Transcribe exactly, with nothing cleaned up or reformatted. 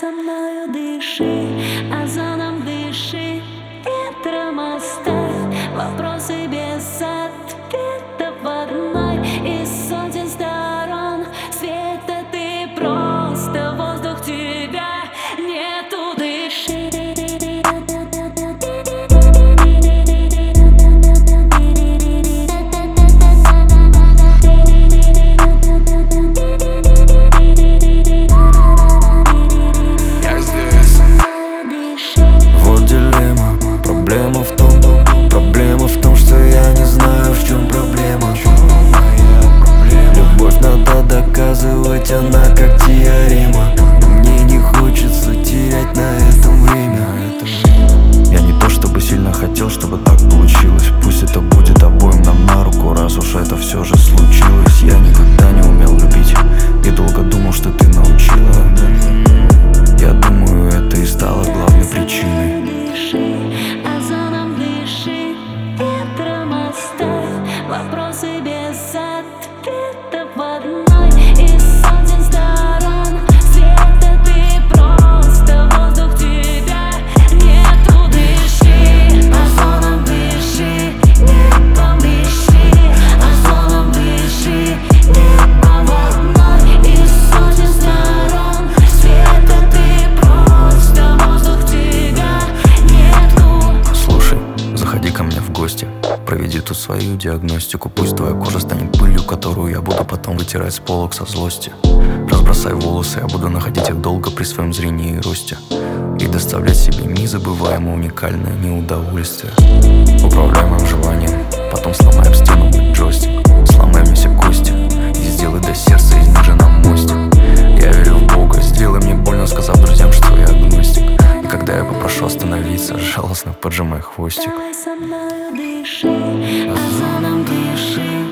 со мною дыши, озоном дыши, ветром оставь вопросы без ответа в одной из сотен сторон света. Ты просто воздух, тебя нету, дыши. Проблема в том, проблема в том, что я не знаю, в чем проблема. Любовь надо доказывать, она как теорема. Мне не хочется терять на этом время. Я не то чтобы сильно хотел, чтобы так получилось. Пусть это будет обоим нам на руку, раз уж это все же случилось. Я никогда не умел любить и долго думал, что ты научила. Я думаю, это и стало главной причиной. Вопросы без ответа в одной из сотен сторон света. Ты просто воздух, тебя нету, дыши, озоном дыши, небом дыши, озоном дыши, небом в одной из сотен сторон света. Ты просто воздух, тебя нету. Слушай, заходи ко мне в гости, проведи тут свою диагностику. Пусть твоя кожа станет пылью, которую я буду потом вытирать с полок со злости. Разбросай волосы, я буду находить их долго при своем зрении и росте и доставлять себе незабываемое уникальное неудовольствие. Управляй моим желанием, потом сломай об стену мой джойстик. Сломай мне все кости и сделай до сердца из них же на мостик. Я верю в Бога, сделай мне больно, сказав друзьям, что я агностик. И когда я попрошу остановиться, жалостно поджимай хвостик. Давай со мною дыши, озоном дыши.